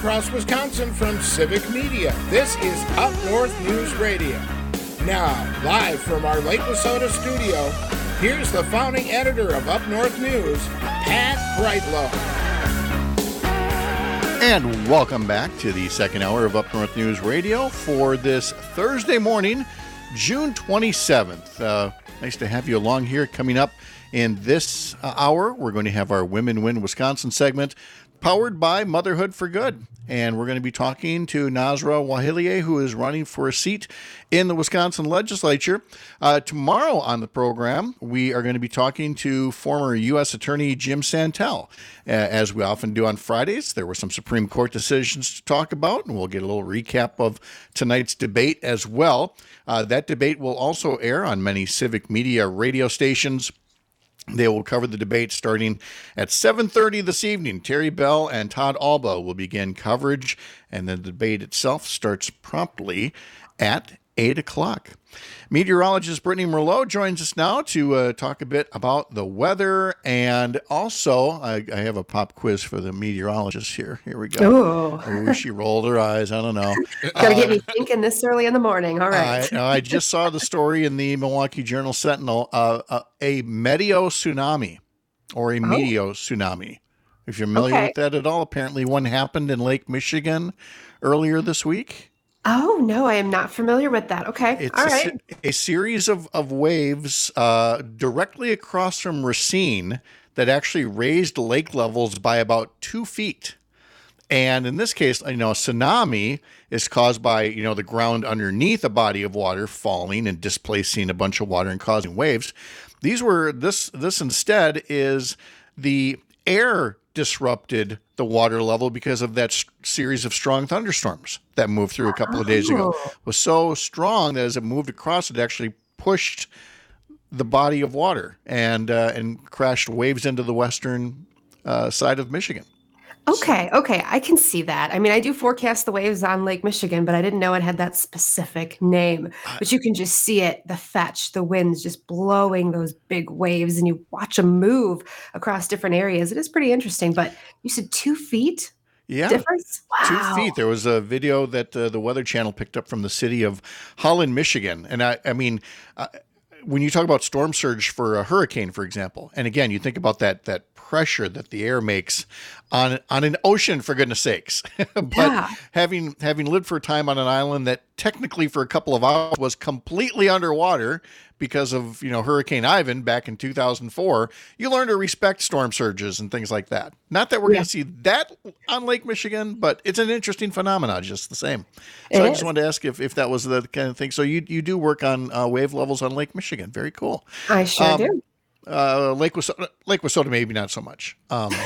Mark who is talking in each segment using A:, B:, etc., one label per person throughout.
A: across Wisconsin from Civic Media. This is Up North News Radio. Now, live from our Lake Wissota studio, here's the founding editor of Up North News, Pat Brightlow.
B: And welcome back to the second hour of Up North News Radio for this Thursday morning, June 27th. Nice to have you along here. Coming up in this hour, we're going to have our Women Win Wisconsin segment powered by Motherhood for Good. And we're going to be talking to Nasra Wahilieh, who is running for a seat in the Wisconsin legislature. Tomorrow on the program, we are going to be talking to former U.S. Attorney Jim Santel. As we often do on Fridays, there were some Supreme Court decisions to talk about, and we'll get a little recap of tonight's debate as well. That debate will also air on many Civic Media radio stations. They will cover the debate starting at 7:30 this evening. Terry Bell and Todd Alba will begin coverage, and the debate itself starts promptly at 8 o'clock. Meteorologist Brittany Merlot joins us now to talk a bit about the weather, and also I have a pop quiz for the meteorologist here. Here we go. Oh, she rolled her eyes. I don't know.
C: Got to get me thinking this early in the morning. All right.
B: I just saw the story in the Milwaukee Journal-Sentinel, a meteo tsunami or a meteo tsunami. If you're familiar with that at all, apparently one happened in Lake Michigan earlier this week.
C: Oh, no, I am not familiar with that. Okay.
B: It's
C: all right.
B: A series of waves directly across from Racine that actually raised lake levels by about 2 feet. And in this case, a tsunami is caused by, the ground underneath a body of water falling and displacing a bunch of water and causing waves. This instead is the air disrupted the water level because of that series of strong thunderstorms that moved through a couple of days ago. It was so strong that as it moved across, it actually pushed the body of water and crashed waves into the western side of Michigan.
C: Okay. I can see that. I mean, I do forecast the waves on Lake Michigan, but I didn't know it had that specific name. But you can just see it, the fetch, the winds just blowing those big waves, and you watch them move across different areas. It is pretty interesting. But you said 2 feet?
B: Yeah.
C: Difference? Wow.
B: 2 feet. There was a video that the Weather Channel picked up from the city of Holland, Michigan. And I mean, when you talk about storm surge for a hurricane, for example, and again, you think about that pressure that the air makes on an ocean, for goodness sakes. But having lived for a time on an island that technically for a couple of hours was completely underwater because of, Hurricane Ivan back in 2004, you learn to respect storm surges and things like that. Not that we're going to see that on Lake Michigan, but it's an interesting phenomenon just the same. So I just wanted to ask if that was the kind of thing. So you do work on wave levels on Lake Michigan. Very cool.
C: I sure do.
B: Lake Wissota, maybe not so much.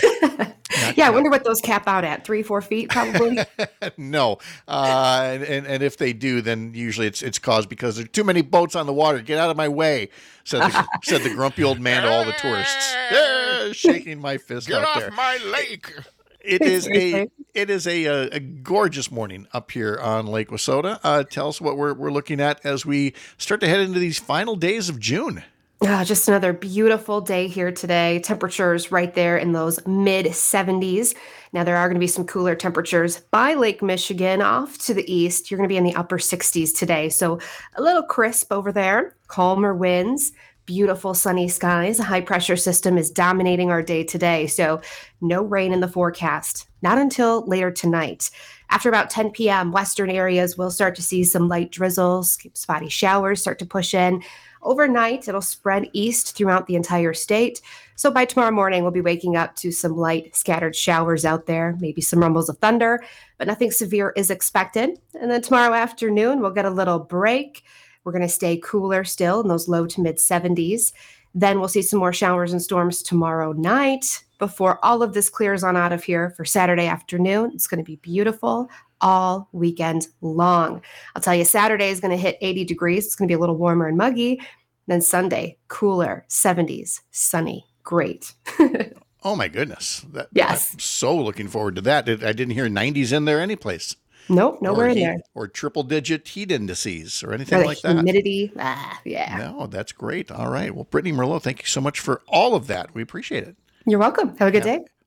C: I wonder what those cap out at 3-4 feet, probably.
B: No, and if they do, then usually it's caused because there's too many boats on the water. Get out of my way, said the grumpy old man to all the tourists, shaking my fist
A: Get
B: out
A: off
B: there.
A: my lake!
B: It is a gorgeous morning up here on Lake Wissota. Tell us what we're looking at as we start to head into these final days of June.
C: Just another beautiful day here today. Temperatures right there in those mid 70s. Now, there are going to be some cooler temperatures by Lake Michigan off to the east. You're going to be in the upper 60s today. So a little crisp over there, calmer winds, beautiful sunny skies. A high pressure system is dominating our day today. So no rain in the forecast, not until later tonight. After about 10 p.m., western areas will start to see some light drizzles, spotty showers start to push in. Overnight, it'll spread east throughout the entire state. So by tomorrow morning, we'll be waking up to some light scattered showers out there, maybe some rumbles of thunder, but nothing severe is expected. And then tomorrow afternoon, we'll get a little break. We're going to stay cooler still in those low to mid 70s. Then we'll see some more showers and storms tomorrow night before all of this clears on out of here for Saturday afternoon. It's going to be beautiful all weekend long. I'll tell you, Saturday is going to hit 80 degrees. It's going to be a little warmer and muggy. Then Sunday, cooler, 70s, sunny, great.
B: Oh my goodness.
C: Yes.
B: I'm so looking forward to that. I didn't hear 90s in there anyplace.
C: Nope, nowhere in there.
B: Or triple digit heat indices or anything like that.
C: Humidity.
B: No, that's great. All right. Well, Brittany Merlot, thank you so much for all of that. We appreciate it.
C: You're welcome. Have a good day.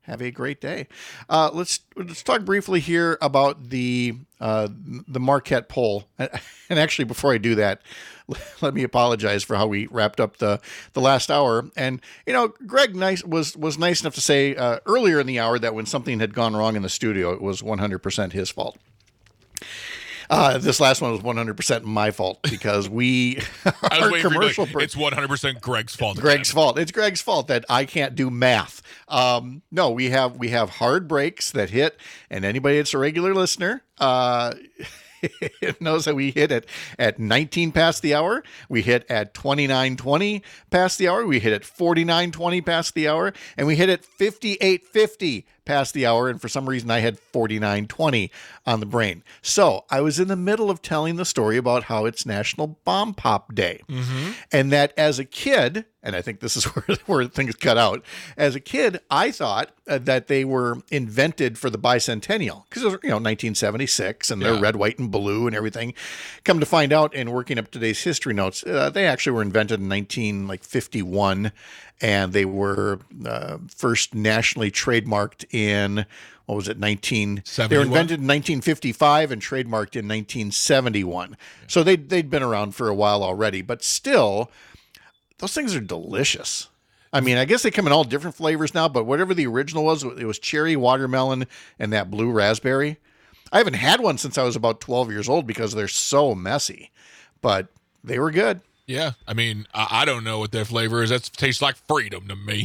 B: have a great day. Let's talk briefly here about the Marquette poll. And actually, before I do that, let me apologize for how we wrapped up the last hour. And Greg was nice enough to say earlier in the hour that when something had gone wrong in the studio, it was 100% his fault. This last one was 100% my fault because our commercial break.
D: It's 100% Greg's fault.
B: Greg's fault. It's Greg's fault that I can't do math. No, we have hard breaks that hit, and anybody that's a regular listener knows that we hit at 19 past the hour. We hit at 29:20 past the hour. We hit at 49:20 past the hour, and we hit at 58:50 past the hour. And for some reason, I had 49:20 on the brain. So I was in the middle of telling the story about how it's National Bomb Pop Day, and that as a kid, and I think this is where things cut out. As a kid, I thought that they were invented for the bicentennial because it was 1976, and they're red, white, and blue and everything. Come to find out, in working up today's history notes, they actually were invented in 1951, and they were first nationally trademarked in, what was it, 1971? They were invented in 1955 and trademarked in 1971. So they'd been around for a while already, but still, those things are delicious. I mean, I guess they come in all different flavors now, but whatever the original was, it was cherry, watermelon, and that blue raspberry. I haven't had one since I was about 12 years old because they're so messy, but they were good.
D: Yeah. I mean, I don't know what their flavor is. That tastes like freedom to me.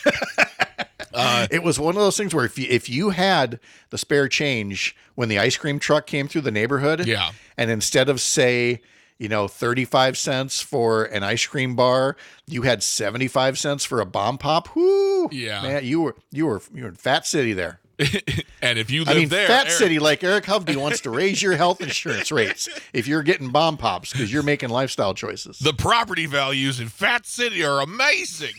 B: It was one of those things where if you had the spare change when the ice cream truck came through the neighborhood, and instead of, say, 35 cents for an ice cream bar, you had 75 cents for a bomb pop. Whoo! Yeah, man, you were in Fat City there.
D: And if you live there,
B: Fat City, like Eric Hovde wants to raise your health insurance rates if you're getting bomb pops because you're making lifestyle choices.
D: The property values in Fat City are amazing.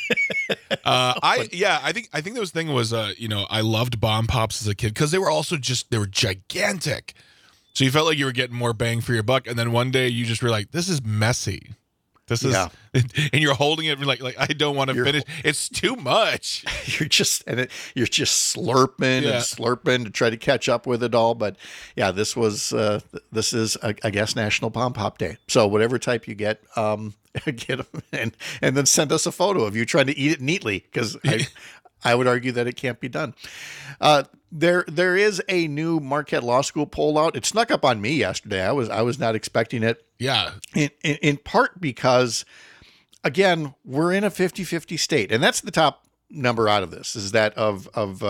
D: I think the thing was, I loved bomb pops as a kid because they were also they were gigantic. So you felt like you were getting more bang for your buck, and then one day you just were like, "This is messy. This is," and you're holding it like I don't want to finish. It's too much.
B: You're just slurping and slurping to try to catch up with it all. But yeah, this is I guess National Bomb Pop Day. So whatever type you get, get them and then send us a photo of you trying to eat it neatly because I would argue that it can't be done. There is a new Marquette Law School poll out. It snuck up on me yesterday. I was not expecting it.
D: Yeah.
B: In part because, again, we're in a 50-50 state. And that's the top number out of this, is that of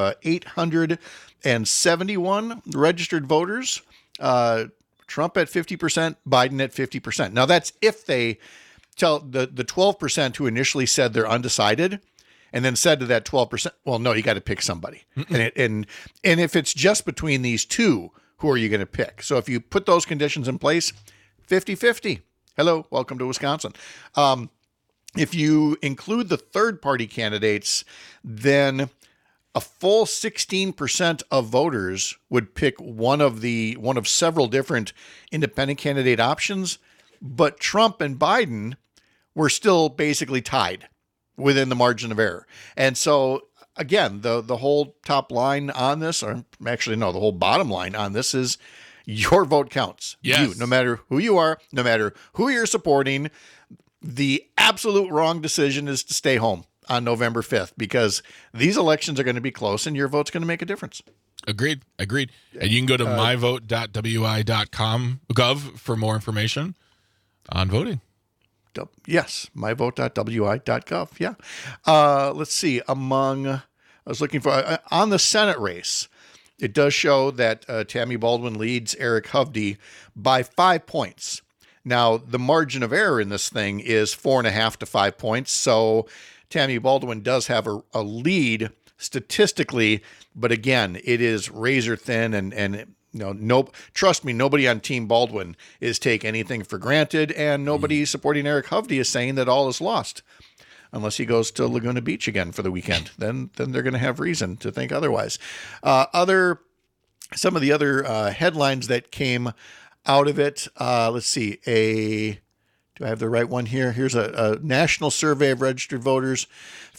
B: 871 registered voters, Trump at 50%, Biden at 50%. Now, that's if they tell the 12% who initially said they're undecided and then said to that 12%, well, no, you got to pick somebody. And if it's just between these two, who are you going to pick? So if you put those conditions in place, 50-50. Hello, welcome to Wisconsin. If you include the third-party candidates, then a full 16% of voters would pick one of several different independent candidate options, but Trump and Biden were still basically tied within the margin of error. And so, again, the whole top line on this, or actually, no, the whole bottom line on this is your vote counts.
D: Yes.
B: You, no matter who you are, no matter who you're supporting, the absolute wrong decision is to stay home on November 5th because these elections are going to be close and your vote's going to make a difference.
D: Agreed. And you can go to myvote.wi.gov for more information on voting.
B: Yes, myvote.wi.gov. Yeah. Let's see. I was looking for, on the Senate race, it does show that Tammy Baldwin leads Eric Hovde by 5 points. Now, the margin of error in this thing is 4.5 to 5 points. So Tammy Baldwin does have a lead statistically, but again, it is razor thin and trust me, nobody on Team Baldwin is taking anything for granted, and nobody supporting Eric Hovde is saying that all is lost. Unless he goes to Laguna Beach again for the weekend, then they're going to have reason to think otherwise. Some of the other headlines that came out of it. Let's see, a Do I have the right one here? Here's a national survey of registered voters.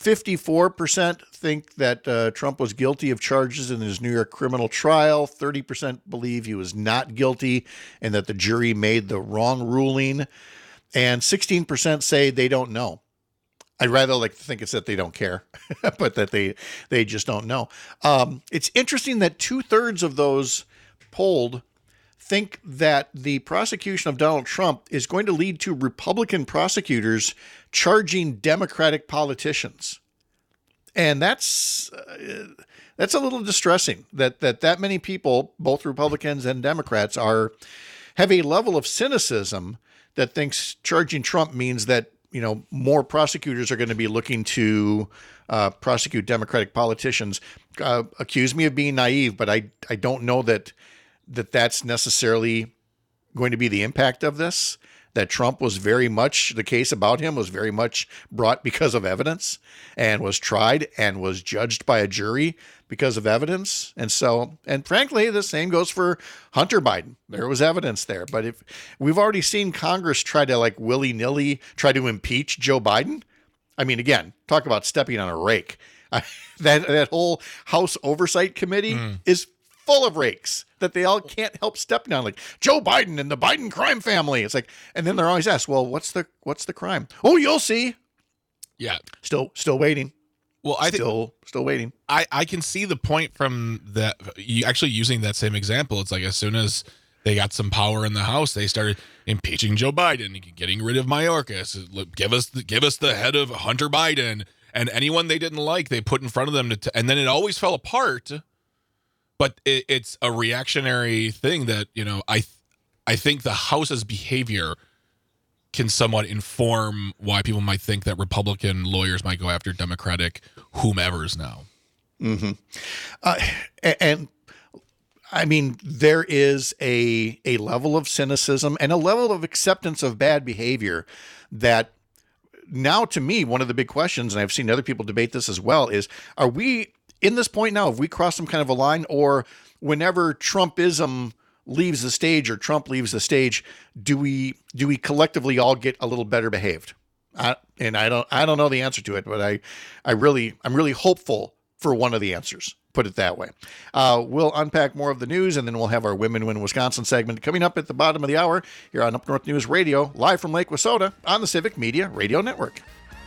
B: 54% think that Trump was guilty of charges in his New York criminal trial. 30% believe he was not guilty and that the jury made the wrong ruling. And 16% say they don't know. I'd rather like to think it's that they don't care, but that they just don't know. It's interesting that 2/3 of those polled think that the prosecution of Donald Trump is going to lead to Republican prosecutors charging Democratic politicians. And that's a little distressing that many people, both Republicans and Democrats, have a level of cynicism that thinks charging Trump means that, you know, more prosecutors are going to be looking to prosecute Democratic politicians. Accuse me of being naive, but I don't know that's necessarily going to be the impact of this, that Trump was very much, the case about him was very much brought because of evidence and was tried and was judged by a jury because of evidence. And frankly, the same goes for Hunter Biden. There was evidence there, but if we've already seen Congress try to like willy-nilly try to impeach Joe Biden. I mean, again, talk about stepping on a rake. That whole House Oversight Committee is full of rakes that they all can't help stepping on, like Joe Biden and the Biden crime family. It's like, and then they're always asked, well, what's the crime? Oh, you'll see.
D: Yeah.
B: Still waiting.
D: Well, I think
B: still waiting.
D: I can see the point from that. You actually using that same example. It's like as soon as they got some power in the House, they started impeaching Joe Biden, getting rid of Mayorkas. Give us the head of Hunter Biden, and anyone they didn't like, they put in front of them. And then it always fell apart. But it's a reactionary thing that, you know, I think the House's behavior can somewhat inform why people might think that Republican lawyers might go after Democratic whomevers now.
B: Mm-hmm. And I mean, there is a level of cynicism and a level of acceptance of bad behavior that now, to me, one of the big questions, and I've seen other people debate this as well, is, are we in this point now, have we crossed some kind of a line, or whenever Trumpism leaves the stage or Trump leaves the stage, do we collectively all get a little better behaved? I don't know the answer to it, but I'm really hopeful for one of the answers. Put it that way. We'll unpack more of the news, and then we'll have our Women Win Wisconsin segment coming up at the bottom of the hour here on Up North News Radio, live from Lake Wissota on the Civic Media Radio Network.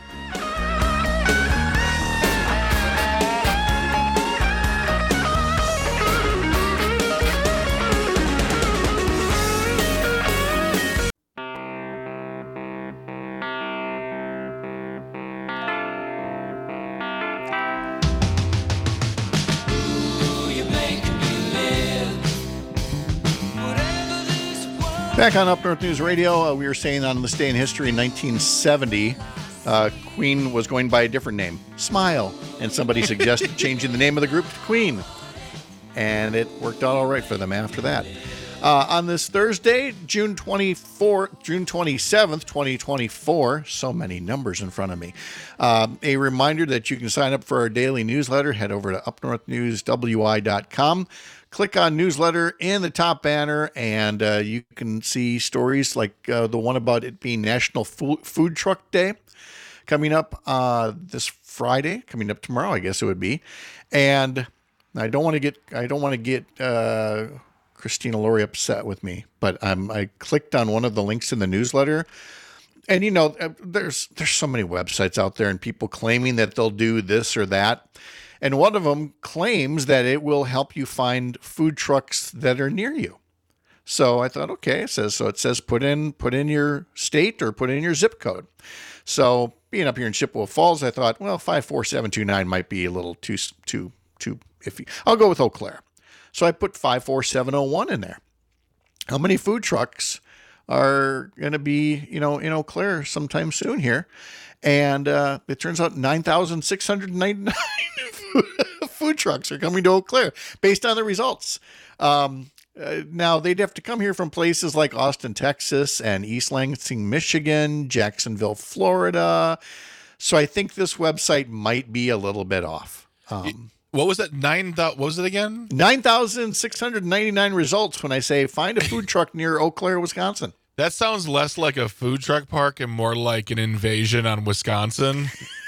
B: Back on Up North News Radio, we were saying on this day in history in 1970, Queen was going by a different name, Smile, and somebody suggested changing the name of the group to Queen, and it worked out all right for them after that. On this Thursday, June 27th, 2024, so many numbers in front of me, a reminder that you can sign up for our daily newsletter. Head over to upnorthnewswi.com. Click on newsletter in the top banner, and you can see stories like the one about it being National Food Truck Day coming up this Friday, coming up tomorrow, I guess it would be. And I don't want to get Christina Laurie upset with me, but I clicked on one of the links in the newsletter, and you know, there's so many websites out there and people claiming that they'll do this or that. And one of them claims that it will help you find food trucks that are near you. So I thought, okay, it says put in your state or put in your zip code. So being up here in Chippewa Falls, I thought, well, 54729 might be a little too iffy. I'll go with Eau Claire. So I put 54701 in there. How many food trucks are going to be, in Eau Claire sometime soon here? And it turns out 9,699 food trucks are coming to Eau Claire based on the results. Now, they'd have to come here from places like Austin, Texas, and East Lansing, Michigan, Jacksonville, Florida. So I think this website might be a little bit off.
D: What was that? What was it again?
B: 9,699 results when I say find a food truck near Eau Claire, Wisconsin.
D: That sounds less like a food truck park and more like an invasion on Wisconsin.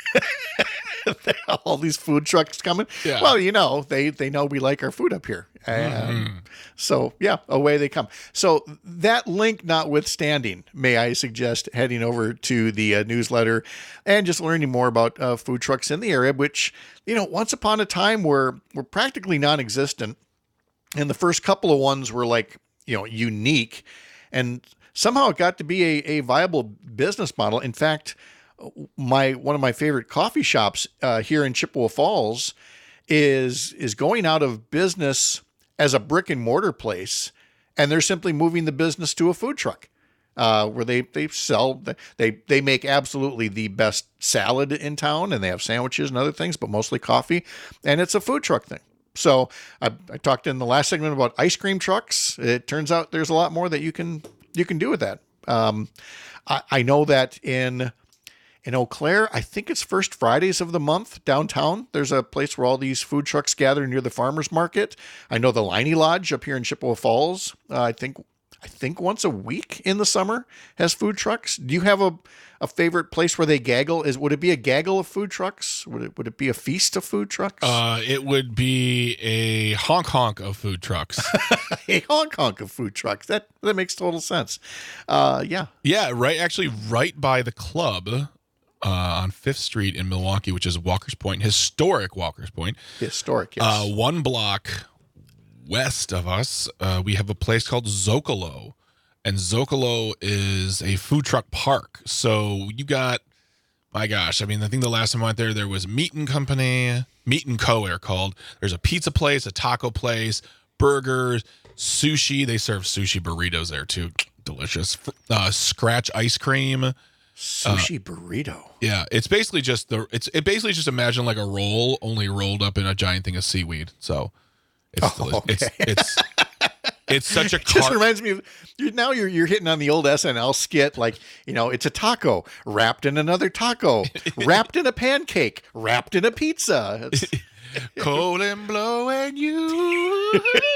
B: All these food trucks coming.
D: Yeah.
B: Well, they know we like our food up here. And so, yeah, away they come. So that link notwithstanding, may I suggest heading over to the newsletter and just learning more about food trucks in the area, which, once upon a time were practically non-existent. And the first couple of ones were like, unique. And somehow it got to be a viable business model. In fact, one of my favorite coffee shops here in Chippewa Falls is going out of business as a brick and mortar place, and they're simply moving the business to a food truck where they sell. They make absolutely the best salad in town, and they have sandwiches and other things, but mostly coffee, and it's a food truck thing. So I talked in the last segment about ice cream trucks. It turns out there's a lot more that you can do with that. I know that in Eau Claire, I think it's first Fridays of the month downtown. There's a place where all these food trucks gather near the farmers market. I know the Liney Lodge up here in Chippewa Falls, I think once a week in the summer has food trucks. Do you have a favorite place where they gaggle? Would it be a gaggle of food trucks? Would it be a feast of food trucks?
D: It would be a honk of food trucks.
B: A honk of food trucks. That makes total sense. Yeah.
D: Yeah, right. Actually, right by the club. On 5th Street in Milwaukee, which is Walker's Point, historic Walker's Point.
B: Historic, yes.
D: 1 block west of us, we have a place called Zocalo. And Zocalo is a food truck park. So you got, my gosh, I think the last time I went there was Meat and Co. they're called. There's a pizza place, a taco place, burgers, sushi. They serve sushi burritos there too. Delicious. Scratch ice cream.
B: Sushi burrito.
D: Yeah, it's basically just imagine like a roll, only rolled up in a giant thing of seaweed. So it's delicious.
B: Okay.
D: It's such a
B: It just reminds me of you're hitting on the old SNL skit, like, it's a taco wrapped in another taco, wrapped in a pancake, wrapped in a pizza.
D: Cold and blowing you.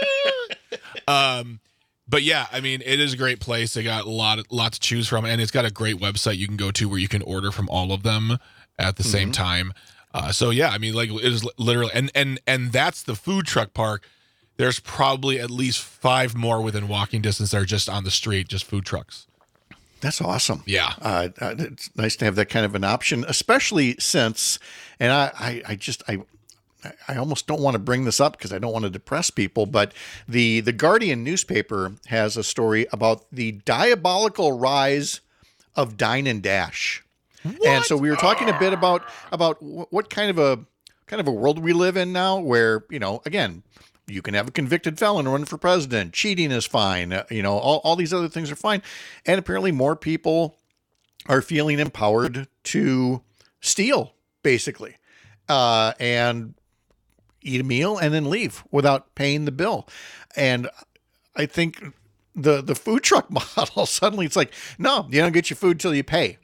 D: But yeah, it is a great place. They got a lot to choose from, and it's got a great website you can go to where you can order from all of them at the same time. So yeah, it is literally, and that's the food truck park. There's probably at least 5 more within walking distance that are just on the street, just food trucks.
B: That's awesome.
D: Yeah.
B: It's nice to have that kind of an option, especially since, and I almost don't want to bring this up because I don't want to depress people, but the Guardian newspaper has a story about the diabolical rise of Dine and Dash. What? And so we were talking a bit about what kind of a world we live in now, where, again, you can have a convicted felon run for president, cheating is fine, all these other things are fine, and apparently more people are feeling empowered to steal, basically, and eat a meal and then leave without paying the bill. And I think the food truck model, suddenly it's like, no, you don't get your food till you pay.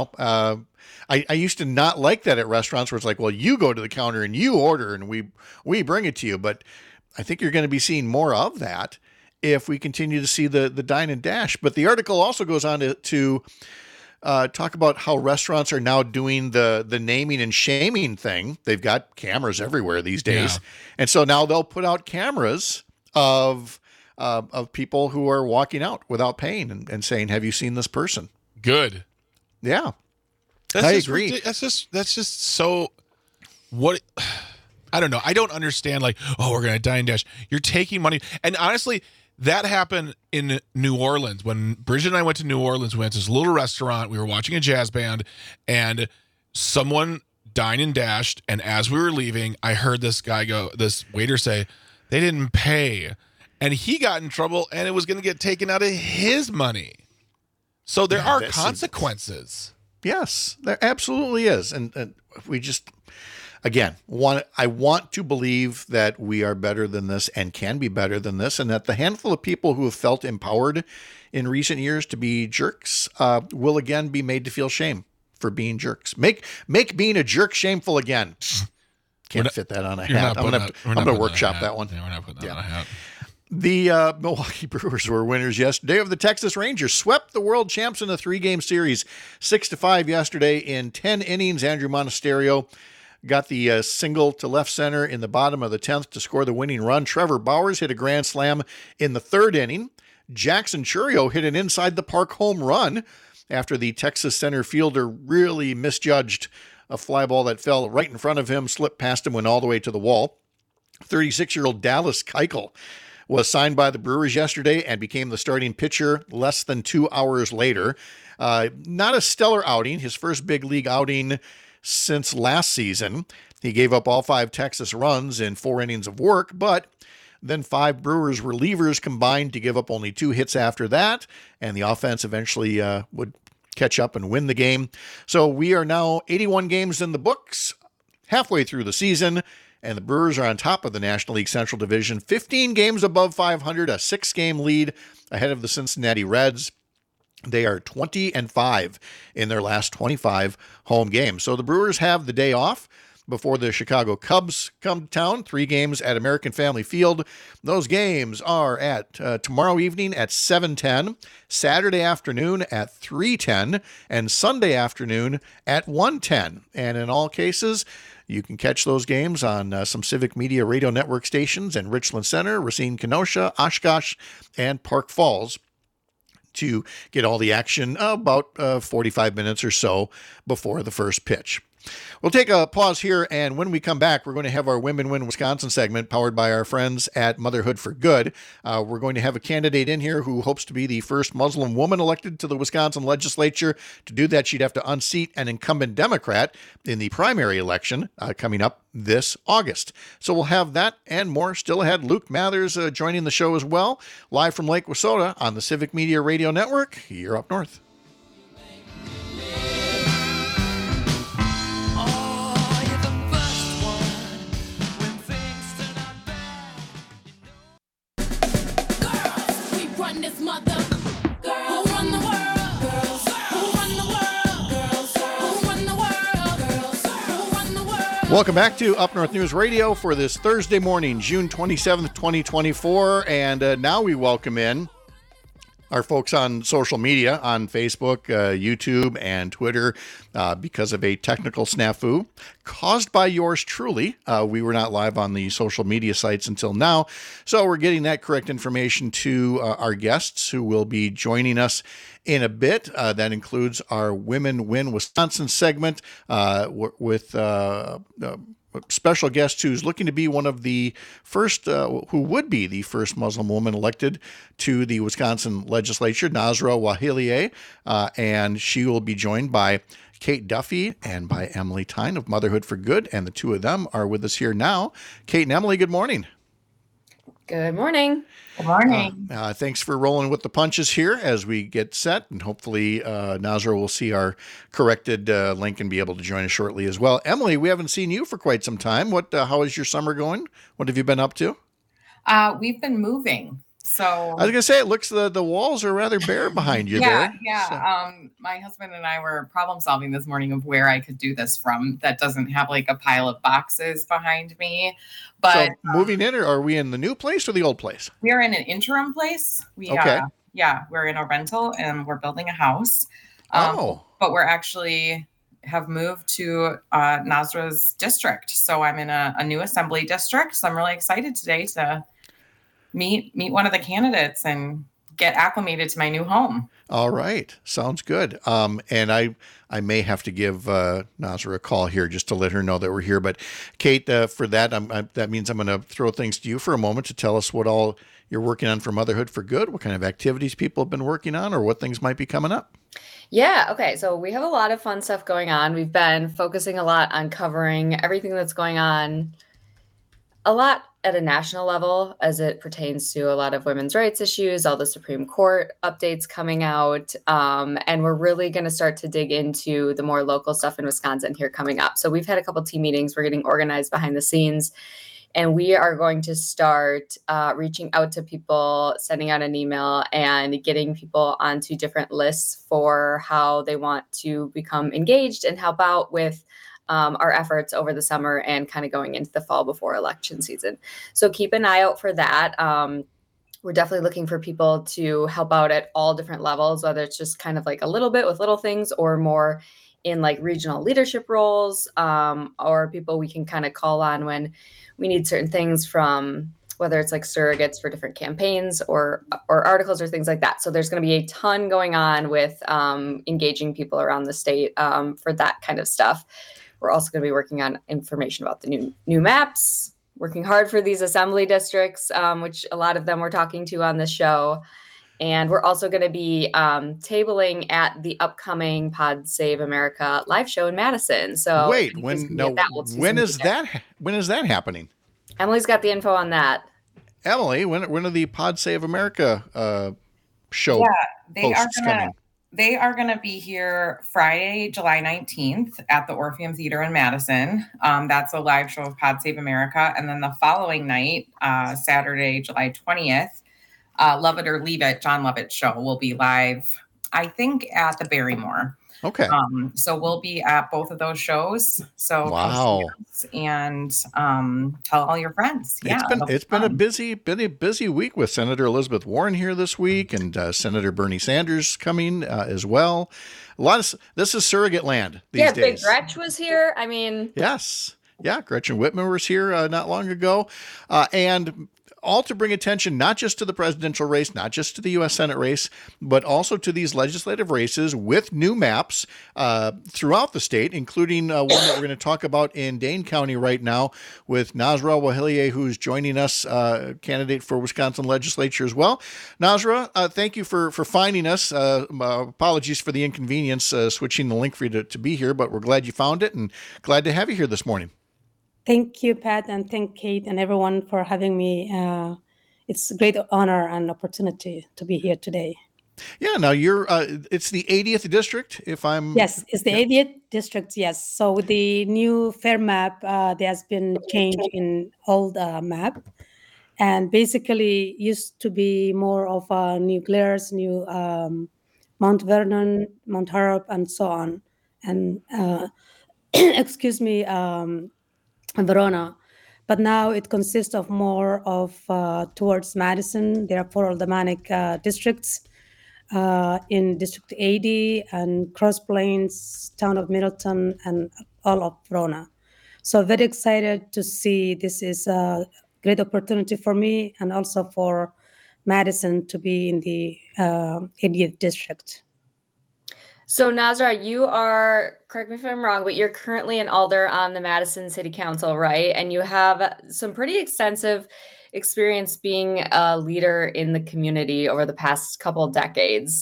B: I used to not like that at restaurants where it's like, well, you go to the counter and you order and we bring it to you. But I think you're going to be seeing more of that if we continue to see the Dine and Dash. But the article also goes on to talk about how restaurants are now doing the naming and shaming thing. They've got cameras everywhere these days. Yeah. And so now they'll put out cameras of people who are walking out without paying and saying, have you seen this person?
D: Good.
B: Yeah.
D: I agree. That's just so what, I don't know. I don't understand, like, oh, we're going to Dine and Dash. You're taking money. And honestly, that happened in New Orleans. When Bridget and I went to New Orleans, we went to this little restaurant. We were watching a jazz band, and someone Dine and Dashed. And as we were leaving, I heard this waiter say, they didn't pay. And he got in trouble, and it was going to get taken out of his money. So there are consequences.
B: Yes, there absolutely is. And we just, again, I want to believe that we are better than this and can be better than this, and that the handful of people who have felt empowered in recent years to be jerks will again be made to feel shame for being jerks. Make being a jerk shameful again. Can't fit that on a hat. I'm going to workshop that one.
D: Yeah, we're not putting that on a hat.
B: The Milwaukee Brewers were winners yesterday of the Texas Rangers, swept the world champs in a 3-game series, 6-5 yesterday in 10 innings. Andrew Monasterio got the single to left center in the bottom of the 10th to score the winning run. Trevor Bauers hit a grand slam in the 3rd inning. Jackson Chourio hit an inside the park home run after the Texas center fielder really misjudged a fly ball that fell right in front of him, slipped past him, went all the way to the wall. 36-year-old Dallas Keuchel was signed by the Brewers yesterday and became the starting pitcher less than 2 hours later. Not a stellar outing, his first big league outing since last season. He gave up all 5 Texas runs in 4 innings of work, but then 5 Brewers relievers combined to give up only 2 hits after that, and the offense eventually would catch up and win the game. So we are now 81 games in the books, halfway through the season, and the Brewers are on top of the National League Central Division, 15 games above 500, a 6-game lead ahead of the Cincinnati Reds. They are 20-5 in their last 25 home games. So the Brewers have the day off before the Chicago Cubs come to town. 3 games at American Family Field. Those games are at tomorrow evening at 7:10, Saturday afternoon at 3:10, and Sunday afternoon at 1:10. And in all cases, you can catch those games on some Civic Media Radio Network stations in Richland Center, Racine, Kenosha, Oshkosh, and Park Falls to get all the action about 45 minutes or so before the first pitch. We'll take a pause here, and when we come back, we're going to have our Women Win Wisconsin segment powered by our friends at Motherhood for Good. We're going to have a candidate in here who hopes to be the first Muslim woman elected to the Wisconsin legislature. To do that, she'd have to unseat an incumbent Democrat in the primary election coming up this August. So we'll have that and more still ahead. Luke Mathers joining the show as well, live from Lake Wissota on the Civic Media Radio Network. You're up north. Welcome back to Up North News Radio for this Thursday morning, June 27th, 2024. And now we welcome in our folks on social media, on Facebook, YouTube, and Twitter, because of a technical snafu caused by yours truly. We were not live on the social media sites until now, so we're getting that correct information to our guests who will be joining us in a bit. That includes our Women Win Wisconsin segment with special guest who's looking to be one of the first, who would be the first Muslim woman elected to the Wisconsin legislature, Nasra Wahilieh, and she will be joined by Kate Duffy and by Emily Tyne of Motherhood for Good, and the two of them are with us here now. Kate and Emily, good morning.
E: Good morning.
F: Good morning.
B: Thanks for rolling with the punches here as we get set, and hopefully Nasra will see our corrected link and be able to join us shortly as well. Emily, we haven't seen you for quite some time. How is your summer going? What have you been up to?
F: We've been moving. So
B: I was gonna say, it looks the walls are rather bare behind you there.
F: Yeah. So. My husband and I were problem solving this morning of where I could do this from that doesn't have like a pile of boxes behind me. But
B: so moving in, or are we in the new place or the old place?
F: We are in an interim place.
B: Okay.
F: We're in a rental and we're building a house.
B: But
F: we're actually have moved to Nasra's district. So I'm in a new assembly district. So I'm really excited today to meet one of the candidates and get acclimated to my new home.
B: All right. Sounds good. And I may have to give Nasra a call here just to let her know that we're here. But Kate, for that, that means I'm going to throw things to you for a moment to tell us what all you're working on for Motherhood for Good, what kind of activities people have been working on, or what things might be coming up.
E: Yeah. Okay. So we have a lot of fun stuff going on. We've been focusing a lot on covering everything that's going on a lot at a national level as it pertains to a lot of women's rights issues, all the Supreme Court updates coming out. And we're really going to start to dig into the more local stuff in Wisconsin here coming up. So we've had a couple team meetings. We're getting organized behind the scenes. And we are going to start reaching out to people, sending out an email, and getting people onto different lists for how they want to become engaged and help out with our efforts over the summer and kind of going into the fall before election season. So keep an eye out for that. we're definitely looking for people to help out at all different levels, whether it's just kind of like a little bit with little things or more in like regional leadership roles, or people we can kind of call on when we need certain things, from whether it's like surrogates for different campaigns or articles or things like that. So there's going to be a ton going on with engaging people around the state for that kind of stuff. We're also going to be working on information about the new maps, working hard for these assembly districts, which a lot of them we're talking to on this show. And we're also going to be tabling at the upcoming Pod Save America live show in Madison. So
B: wait, when is that happening?
E: Emily's got the info on that.
B: Emily, when are the Pod Save America show posts coming?
F: They are going to be here Friday, July 19th at the Orpheum Theater in Madison. That's a live show of Pod Save America. And then the following night, Saturday, July 20th, Love It or Leave It, John Lovett's show will be live, I think, at the Barrymore.
B: Okay.
F: So we'll be at both of those shows. So
B: wow.
F: And tell all your friends. Yeah,
B: it's been a busy week with Senator Elizabeth Warren here this week, and Senator Bernie Sanders coming as well. This is surrogate land these days.
E: Yeah, Big Gretch was here. I mean,
B: yes, yeah, Gretchen Whitmer was here not long ago, and all to bring attention not just to the presidential race, not just to the U.S. Senate race, but also to these legislative races with new maps throughout the state, including one that we're going to talk about in Dane County right now with Nasra Wahilier, who's joining us, candidate for Wisconsin legislature as well. Nasra, thank you for finding us. Apologies for the inconvenience switching the link for you to be here, but we're glad you found it and glad to have you here this morning.
G: Thank you, Pat, and thank Kate and everyone for having me. It's a great honor and opportunity to be here today.
B: Yeah, now it's the 80th district, if I'm...
G: Yes, it's the 80th district, yes. So with the new fair map, there has been change in old map. And basically used to be more of New Glarus, New Mount Vernon, Mount Harrop, and so on. And, excuse me, Verona, but now it consists of more of towards Madison. There are 4 aldermanic districts in District 80 and Cross Plains, Town of Middleton, and all of Verona. So very excited to see. This is a great opportunity for me and also for Madison to be in the 80th district.
E: So Nasra, you are, correct me if I'm wrong, but you're currently an alder on the Madison City Council, right? And you have some pretty extensive experience being a leader in the community over the past couple of decades.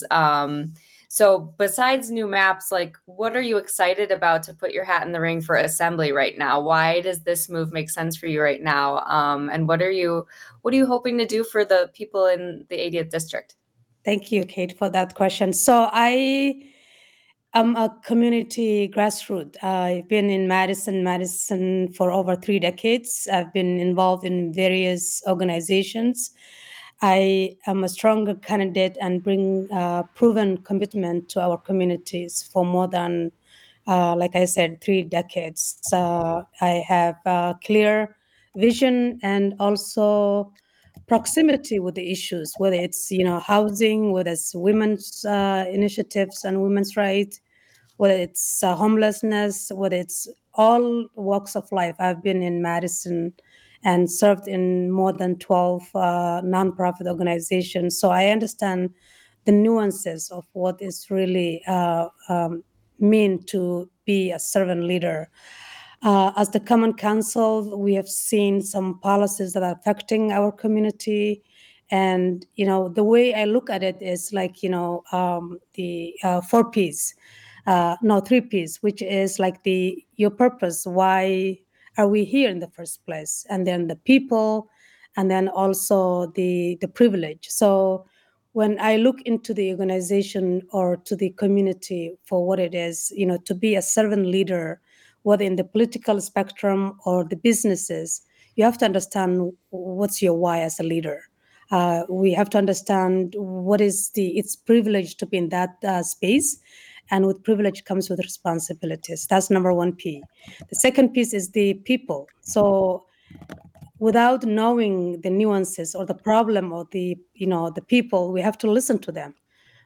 E: So besides new maps, like what are you excited about to put your hat in the ring for assembly right now? Why does this move make sense for you right now? And what are you hoping to do for the people in the 80th district?
G: Thank you, Kate, for that question. So I'm a community grassroots. I've been in Madison for over 3 decades. I've been involved in various organizations. I am a stronger candidate and bring proven commitment to our communities for more than, like I said, 3 decades. I have a clear vision and also proximity with the issues, whether it's housing, whether it's women's initiatives and women's rights, whether it's homelessness, whether it's all walks of life. I've been in Madison and served in more than 12 nonprofit organizations, so I understand the nuances of what is really mean to be a servant leader. As the Common Council, we have seen some policies that are affecting our community. And, the way I look at it is like, the 4 Ps, 3 Ps, which is like your purpose. Why are we here in the first place? And then the people, and then also the privilege. So when I look into the organization or to the community for what it is, to be a servant leader, whether in the political spectrum or the businesses, you have to understand what's your why as a leader. We have to understand what is it's privilege to be in that space. And with privilege comes with responsibilities. That's number 1 P. The second piece is the people. So without knowing the nuances or the problem or the people, we have to listen to them,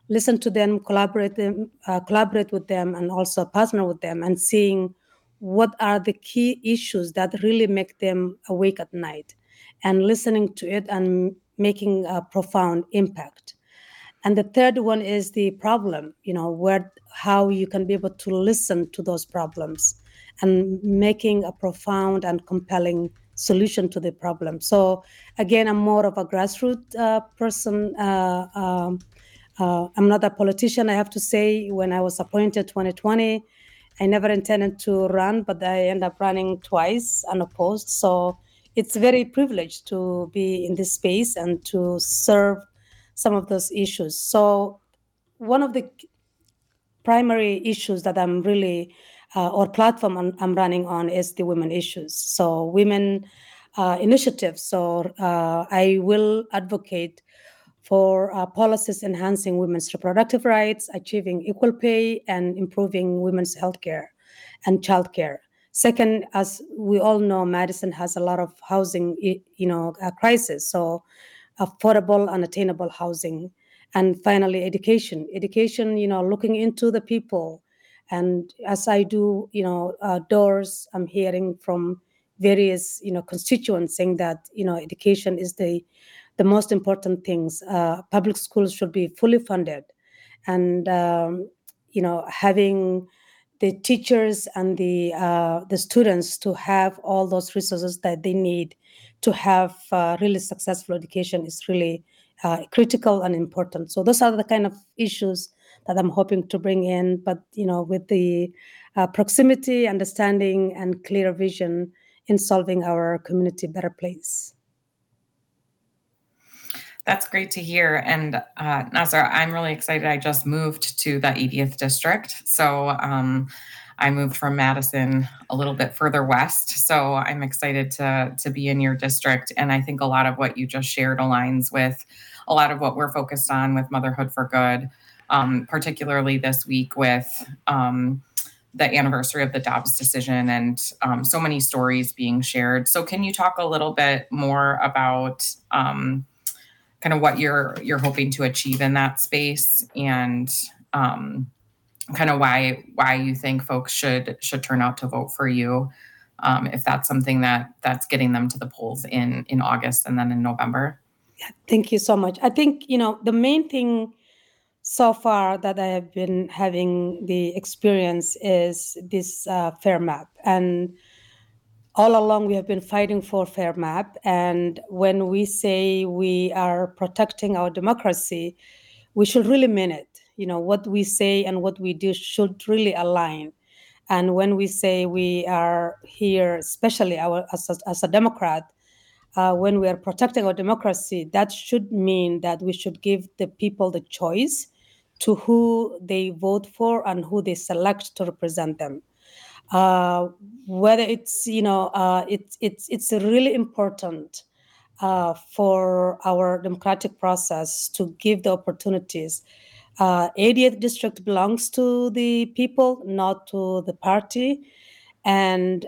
G: collaborate with them, and also partner with them, and seeing what are the key issues that really make them awake at night, and listening to it and making a profound impact. And the third one is the problem, how you can be able to listen to those problems and making a profound and compelling solution to the problem. So again, I'm more of a grassroots person. I'm not a politician, I have to say. When I was appointed 2020, I never intended to run, but I ended up running twice unopposed. So it's very privileged to be in this space and to serve some of those issues. So one of the primary issues that I'm really, or platform I'm running on, is the women issues. So women initiatives. So I will advocate for policies enhancing women's reproductive rights, achieving equal pay, and improving women's healthcare and childcare. Second, as we all know, Madison has a lot of housing, crisis. So affordable and attainable housing. And finally, education, looking into the people. And as I do, doors, I'm hearing from various, constituents saying that, education is the most important things. Public schools should be fully funded, and having the teachers and the students to have all those resources that they need to have really successful education is really critical and important. So those are the kind of issues that I'm hoping to bring in, but with the proximity, understanding, and clear vision in solving our community better place.
F: That's great to hear. And Nazra, I'm really excited. I just moved to the 80th district. So I moved from Madison a little bit further west. So I'm excited to be in your district. And I think a lot of what you just shared aligns with a lot of what we're focused on with Motherhood for Good, particularly this week with the anniversary of the Dobbs decision and so many stories being shared. So can you talk a little bit more about kind of what you're hoping to achieve in that space, and kind of why you think folks should turn out to vote for you, if that's something that's getting them to the polls in August and then in November?
G: Yeah, thank you so much. I think, the main thing so far that I have been having the experience is this fair map. And all along, we have been fighting for fair map. And when we say we are protecting our democracy, we should really mean it. What we say and what we do should really align. And when we say we are here, especially as a Democrat, when we are protecting our democracy, that should mean that we should give the people the choice to who they vote for and who they select to represent them. Whether it's, it's really important for our democratic process to give the opportunities. 80th district belongs to the people, not to the party. And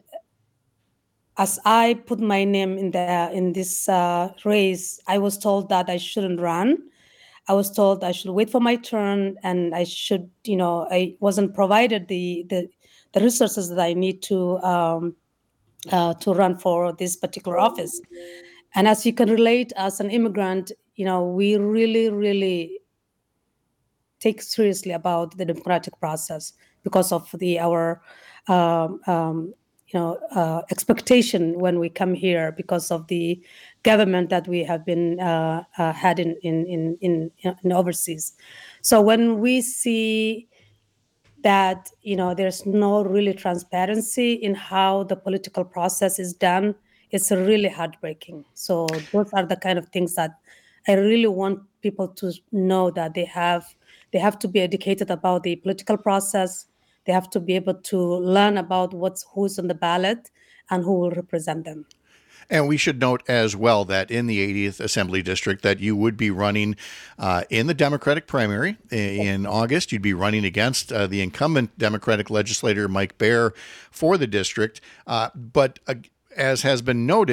G: as I put my name in this race, I was told that I shouldn't run. I was told I should wait for my turn, and I should, I wasn't provided the resources that I need to run for this particular office. And as you can relate, as an immigrant, we really, really take seriously about the democratic process because of our expectation when we come here, because of the government that we have been had in overseas. So when we see that there's no really transparency in how the political process is done, it's really heartbreaking. So those are the kind of things that I really want people to know, that they have to be educated about the political process. They have to be able to learn about who's on the ballot and who will represent them.
B: And we should note as well that in the 80th Assembly District that you would be running in the Democratic primary in August. You'd be running against the incumbent Democratic legislator Mike Baer for the district. But as has been noted,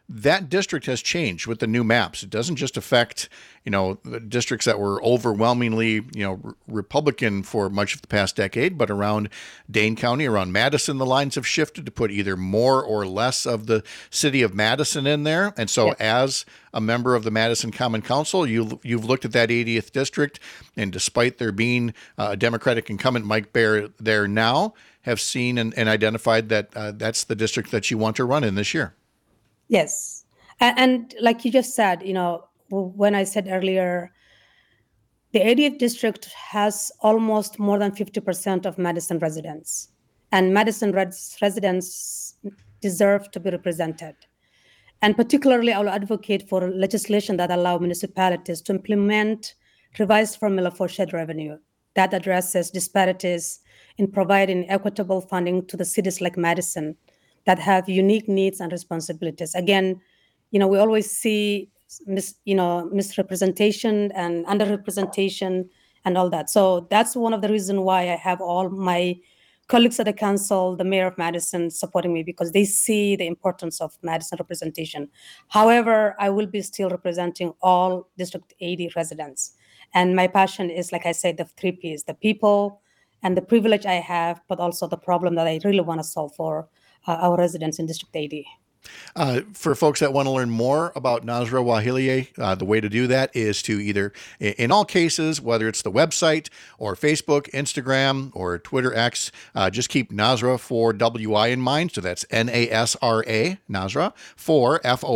B: that district has changed with the new maps. It doesn't just affect, the districts that were overwhelmingly, Republican for much of the past decade, but around Dane County, around Madison, the lines have shifted to put either more or less of the city of Madison in there. And so as a member of the Madison Common Council, you've looked at that 80th district, and despite there being a Democratic incumbent, Mike Baer, there now, have seen and identified that that's the district that you want to run in this year.
G: Yes. And like you just said, when I said earlier, the 80th district has almost more than 50% of Madison residents. And Madison residents deserve to be represented. And particularly, I will advocate for legislation that allow municipalities to implement revised formula for shared revenue that addresses disparities in providing equitable funding to the cities like Madison that have unique needs and responsibilities. Again, we always see misrepresentation and underrepresentation and all that. So that's one of the reasons why I have all my colleagues at the council, the mayor of Madison, supporting me, because they see the importance of Madison representation. However, I will be still representing all District 80 residents. And my passion is, like I said, the 3 Ps, the people and the privilege I have, but also the problem that I really want to solve for our residents in District 80.
B: For folks that want to learn more about Nasra Wahilieh, the way to do that is to either, in all cases, whether it's the website or Facebook, Instagram, or Twitter X, just keep Nasra for WI in mind. So that's NASRA, Nasra, for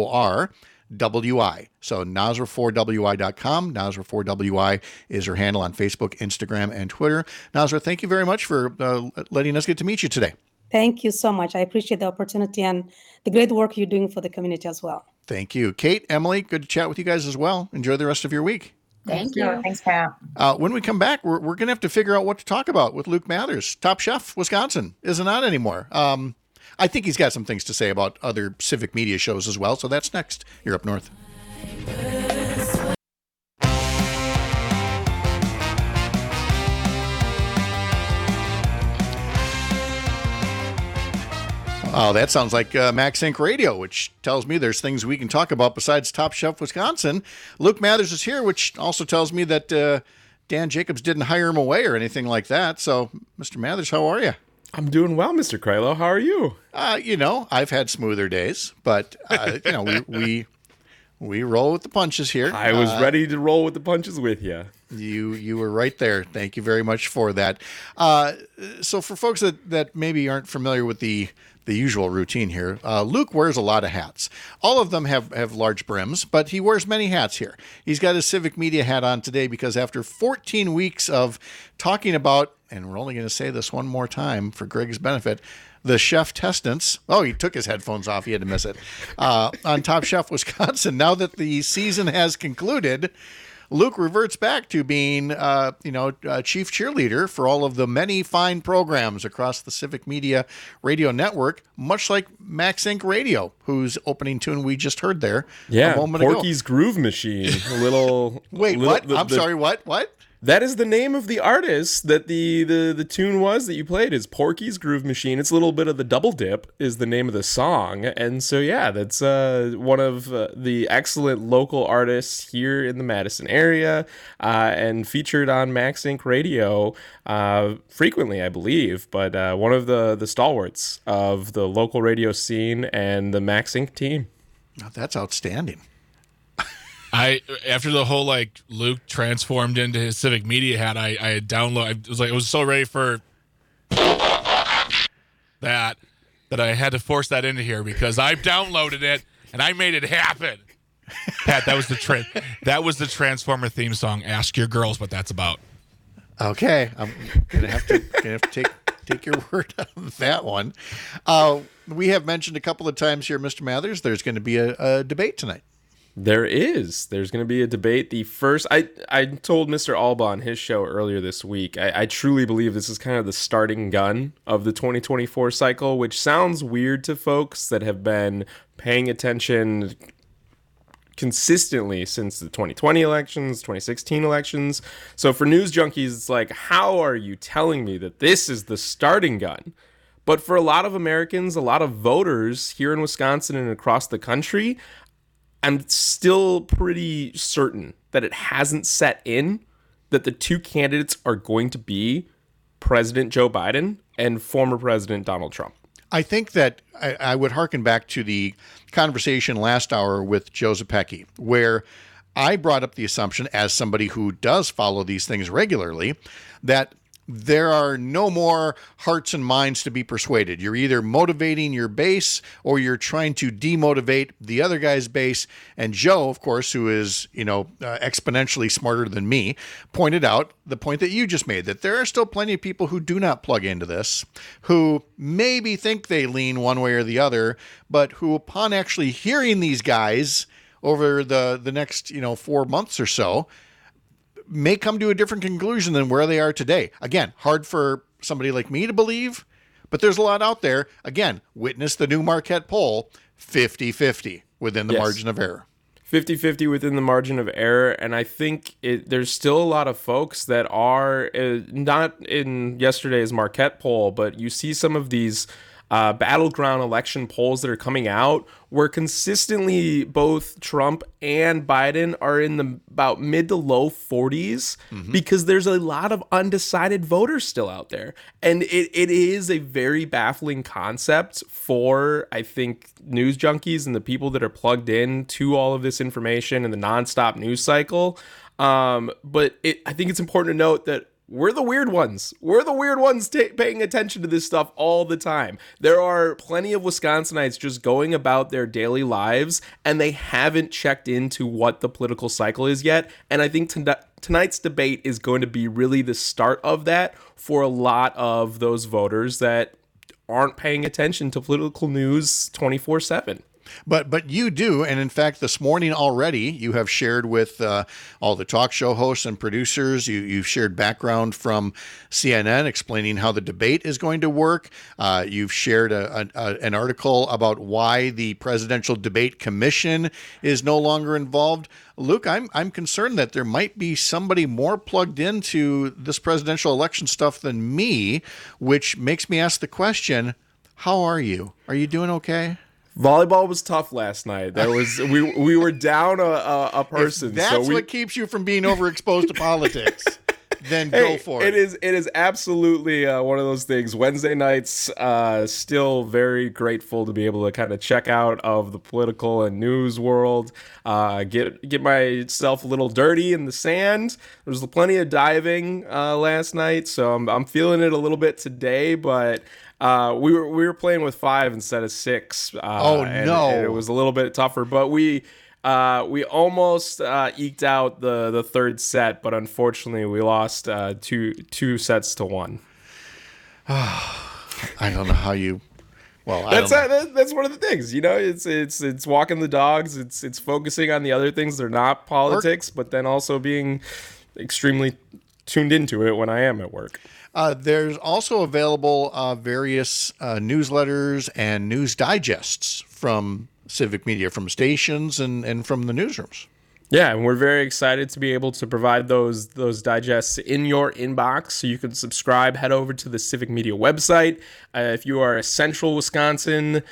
B: FORWI. So Nasra4WI.com. Nasra4WI is her handle on Facebook, Instagram, and Twitter. Nasra, thank you very much for letting us get to meet you today.
G: Thank you so much. I appreciate the opportunity and the great work you're doing for the community as well.
B: Thank you. Kate, Emily, good to chat with you guys as well. Enjoy the rest of your week.
E: Thank you.
F: Thanks, Pat.
B: When we come back, we're going to have to figure out what to talk about with Luke Mathers. Top Chef Wisconsin isn't on anymore. I think he's got some things to say about other civic media shows as well. So that's next. You're Up North. Oh, that sounds like Max Inc. Radio, which tells me there's things we can talk about besides Top Chef Wisconsin. Luke Mathers is here, which also tells me that Dan Jacobs didn't hire him away or anything like that. So, Mr. Mathers, how are you?
H: I'm doing well, Mr. Krylo. How are you?
B: I've had smoother days, but we roll with the punches here.
H: I was ready to roll with the punches with you.
B: You were right there. Thank you very much for that. So for folks that maybe aren't familiar with the usual routine here, Luke wears a lot of hats. All of them have large brims, but he wears many hats here. He's got his civic media hat on today because after 14 weeks of talking about, and we're only going to say this one more time for Greg's benefit, the Chef Testants. Oh, he took his headphones off. He had to miss it. On Top Chef Wisconsin. Now that the season has concluded, Luke reverts back to being, chief cheerleader for all of the many fine programs across the Civic Media Radio Network, much like Max Inc. Radio, whose opening tune we just heard there a moment ago.
H: Porky's Groove Machine.
B: Wait, what? I'm sorry, what?
H: That is the name of the artist that the tune was that you played is Porky's Groove Machine. It's a little bit of the double dip is the name of the song. And so, yeah, that's one of the excellent local artists here in the Madison area and featured on Max Inc. Radio frequently, I believe. But one of the stalwarts of the local radio scene and the Max Inc. team.
B: Oh, that's outstanding.
D: After the whole Luke transformed into his civic media hat, I had downloaded. I was so ready for that I had to force that into here because I downloaded it and I made it happen. Pat, that was the Transformer theme song. Ask your girls what that's about.
B: Okay, I'm gonna have to take your word on that one. We have mentioned a couple of times here, Mr. Mathers, there's going to be a debate tonight.
H: There's going to be a debate. The first, I told Mr. Alba on his show earlier this week, I truly believe this is kind of the starting gun of the 2024 cycle, which sounds weird to folks that have been paying attention consistently since the 2020 elections, 2016 elections. So for news junkies, it's like, how are you telling me that this is the starting gun? But for a lot of Americans, a lot of voters here in Wisconsin and across the country, I'm still pretty certain that it hasn't set in that the two candidates are going to be President Joe Biden and former President Donald Trump.
B: I think that I would hearken back to the conversation last hour with Joe Zepecki, where I brought up the assumption, as somebody who does follow these things regularly, that there are no more hearts and minds to be persuaded. You're either motivating your base or you're trying to demotivate the other guy's base. And Joe, of course, who is, exponentially smarter than me, pointed out the point that you just made, that there are still plenty of people who do not plug into this, who maybe think they lean one way or the other, but who, upon actually hearing these guys over the next, 4 months or so, may come to a different conclusion than where they are today. Again, hard for somebody like me to believe, but there's a lot out there. Again, witness the new Marquette poll, 50-50 within the margin of error.
H: 50-50 within the margin of error, and I think there's still a lot of folks that are not in yesterday's Marquette poll, but you see some of these battleground election polls that are coming out where consistently both Trump and Biden are in the about mid to low 40s because there's a lot of undecided voters still out there. And it is a very baffling concept for, I think, news junkies and the people that are plugged in to all of this information and the nonstop news cycle. But I think it's important to note that we're the weird ones. We're the weird ones paying attention to this stuff all the time. There are plenty of Wisconsinites just going about their daily lives, and they haven't checked into what the political cycle is yet. And I think tonight's debate is going to be really the start of that for a lot of those voters that aren't paying attention to political news 24/7.
B: But you do, and in fact, this morning already, you have shared with all the talk show hosts and producers. You've shared background from CNN explaining how the debate is going to work. You've shared an article about why the Presidential Debate Commission is no longer involved. Luke, I'm concerned that there might be somebody more plugged into this presidential election stuff than me, which makes me ask the question: how are you? Are you doing okay?
H: Volleyball was tough last night. There was we were down a person.
B: If that's what keeps you from being overexposed to politics, then go for it.
H: It is absolutely one of those things. Wednesday nights, still very grateful to be able to kind of check out of the political and news world. Get myself a little dirty in the sand. There was plenty of diving last night, so I'm feeling it a little bit today, but. We were playing with 5 instead of 6. And it was a little bit tougher, but we almost eked out the third set, but unfortunately we lost 2 sets to 1.
B: I don't know how you. Well,
H: that's one of the things, it's walking the dogs. It's focusing on the other things. They're not politics, but then also being extremely tuned into it when I am at work.
B: There's also available various newsletters and news digests from Civic Media, from stations and from the newsrooms.
H: Yeah, and we're very excited to be able to provide those digests in your inbox, so you can subscribe. Head over to the Civic Media website. If you are a central Wisconsinite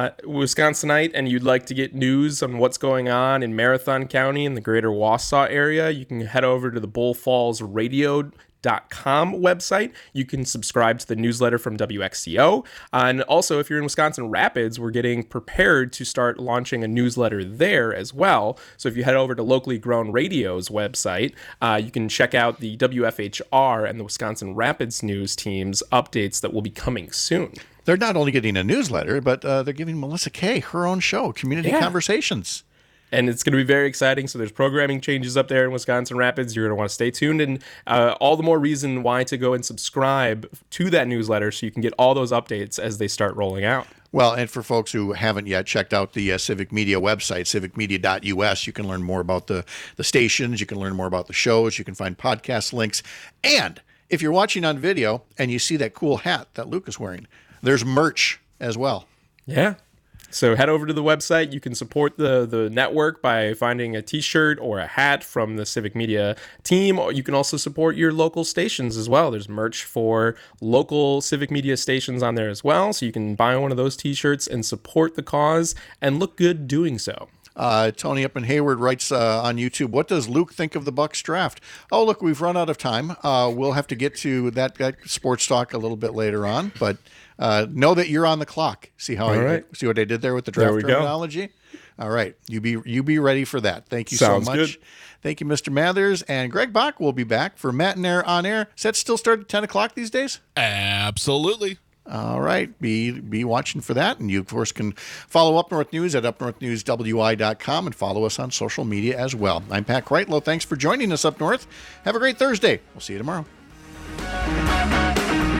H: and you'd like to get news on what's going on in Marathon County and the greater Wausau area, you can head over to the Bull Falls Radio.com website. You can subscribe to the newsletter from WXCO. And also, if you're in Wisconsin Rapids, we're getting prepared to start launching a newsletter there as well. So if you head over to Locally Grown Radio's website, you can check out the WFHR and the Wisconsin Rapids news team's updates that will be coming soon.
B: They're not only getting a newsletter, but they're giving Melissa Kay her own show, Community Conversations.
H: And it's going to be very exciting. So there's programming changes up there in Wisconsin Rapids. You're going to want to stay tuned. And all the more reason why to go and subscribe to that newsletter so you can get all those updates as they start rolling out.
B: Well, and for folks who haven't yet checked out the Civic Media website, civicmedia.us, you can learn more about the stations. You can learn more about the shows. You can find podcast links. And if you're watching on video and you see that cool hat that Luke is wearing, there's merch as well.
H: Yeah. So head over to the website. You can support the network by finding a t-shirt or a hat from the Civic Media team. Or you can also support your local stations as well. There's merch for local Civic Media stations on there as well. So you can buy one of those t-shirts and support the cause and look good doing so.
B: Tony up in Hayward writes on YouTube, what does Luke think of the Bucks draft? Oh, look, we've run out of time. We'll have to get to that sports talk a little bit later on, but know that you're on the clock. See what I did there with the draft terminology? Go. All right. You be ready for that. Thank you so much. Good. Thank you, Mr. Mathers. And Greg Bach will be back for Matt and Air on Air. Does that still start at 10 o'clock these days?
D: Absolutely.
B: All right. Be watching for that. And you, of course, can follow Up North News at upnorthnewswi.com and follow us on social media as well. I'm Pat Kreitlow. Thanks for joining us up north. Have a great Thursday. We'll see you tomorrow.